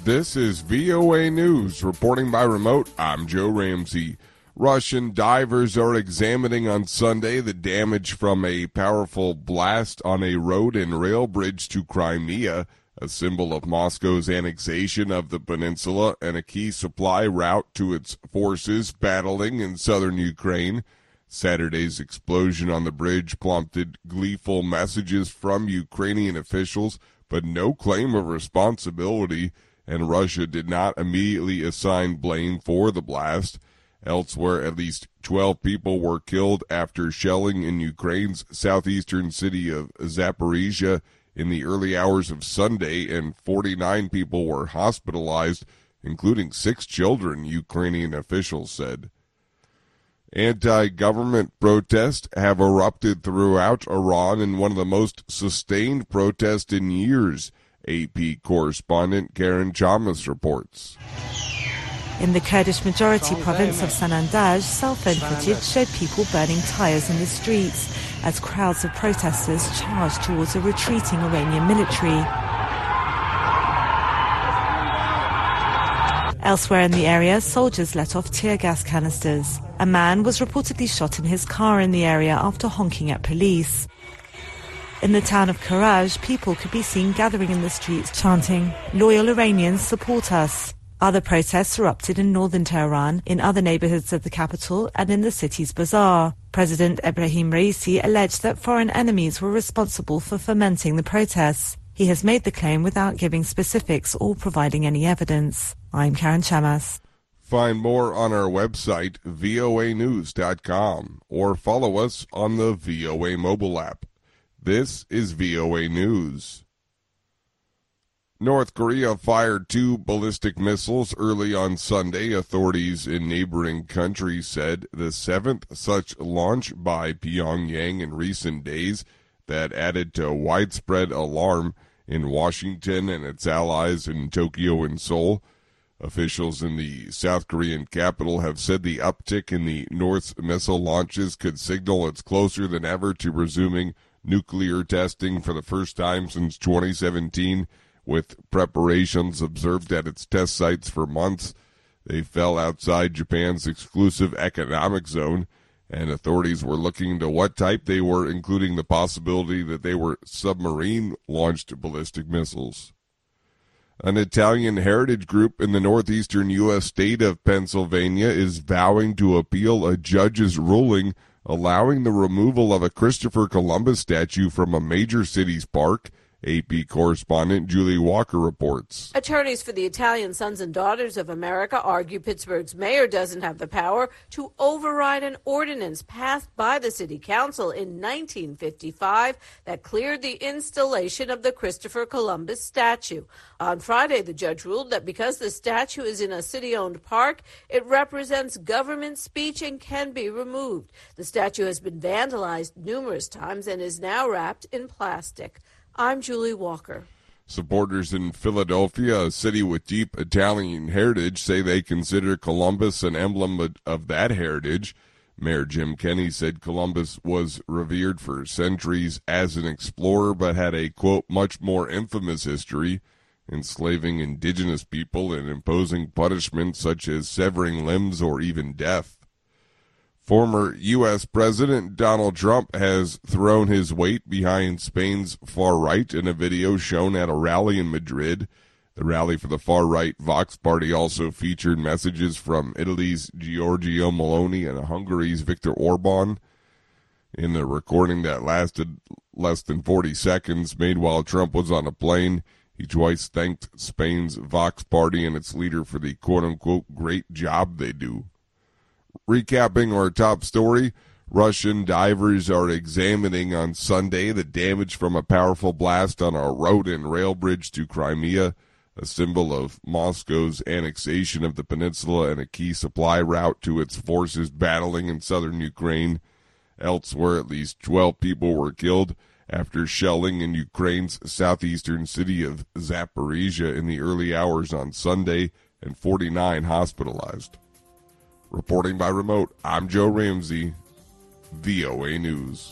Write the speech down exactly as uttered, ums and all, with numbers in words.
This is V O A News. Reporting by remote, I'm Joe Ramsey. Russian divers are examining on Sunday the damage from a powerful blast on a road and rail bridge to Crimea, a symbol of Moscow's annexation of the peninsula and a key supply route to its forces battling in southern Ukraine. Saturday's explosion on the bridge prompted gleeful messages from Ukrainian officials, but no claim of responsibility, and Russia did not immediately assign blame for the blast. Elsewhere, at least twelve people were killed after shelling in Ukraine's southeastern city of Zaporizhia in the early hours of Sunday, and forty-nine people were hospitalized, including six children, Ukrainian officials said. Anti-government protests have erupted throughout Iran in one of the most sustained protests in years, A P correspondent Karen Chamas reports. In the Kurdish-majority province of Sanandaj, cell phone footage showed people burning tires in the streets as crowds of protesters charged towards a retreating Iranian military. Elsewhere in the area, soldiers let off tear gas canisters. A man was reportedly shot in his car in the area after honking at police. In the town of Karaj, people could be seen gathering in the streets chanting, "Loyal Iranians support us." Other protests erupted in northern Tehran, in other neighborhoods of the capital, and in the city's bazaar. President Ebrahim Raisi alleged that foreign enemies were responsible for fomenting the protests. He has made the claim without giving specifics or providing any evidence. I'm Karen Chamas. Find more on our website, V O A news dot com, or follow us on the V O A mobile app. This is V O A News. North Korea fired two ballistic missiles early on Sunday, authorities in neighboring countries said, the seventh such launch by Pyongyang in recent days that added to widespread alarm in Washington and its allies in Tokyo and Seoul. Officials in the South Korean capital have said the uptick in the North's missile launches could signal it's closer than ever to resuming nuclear testing for the first time since twenty seventeen, with preparations observed at its test sites for months. They fell outside Japan's exclusive economic zone, and authorities were looking into what type they were, including the possibility that they were submarine-launched ballistic missiles. An Italian heritage group in the northeastern U S state of Pennsylvania is vowing to appeal a judge's ruling allowing the removal of a Christopher Columbus statue from a major city's park. A P correspondent Julie Walker reports. Attorneys for the Italian Sons and Daughters of America argue Pittsburgh's mayor doesn't have the power to override an ordinance passed by the city council in nineteen fifty-five that cleared the installation of the Christopher Columbus statue. On Friday, the judge ruled that because the statue is in a city-owned park, it represents government speech and can be removed. The statue has been vandalized numerous times and is now wrapped in plastic. I'm Julie Walker. Supporters in Philadelphia, a city with deep Italian heritage, say they consider Columbus an emblem of that heritage. Mayor Jim Kenney said Columbus was revered for centuries as an explorer, but had a, quote, much more infamous history, enslaving indigenous people and imposing punishments such as severing limbs or even death. Former U S President Donald Trump has thrown his weight behind Spain's far right in a video shown at a rally in Madrid. The rally for the far-right Vox Party also featured messages from Italy's Giorgio Meloni and Hungary's Viktor Orban. In the recording that lasted less than forty seconds, made while Trump was on a plane, he twice thanked Spain's Vox Party and its leader for the quote-unquote great job they do. Recapping our top story, Russian divers are examining on Sunday the damage from a powerful blast on a road and rail bridge to Crimea, a symbol of Moscow's annexation of the peninsula and a key supply route to its forces battling in southern Ukraine. Elsewhere, at least twelve people were killed after shelling in Ukraine's southeastern city of Zaporizhia in the early hours on Sunday, and forty-nine hospitalized. Reporting by remote, I'm Joe Ramsey, V O A News.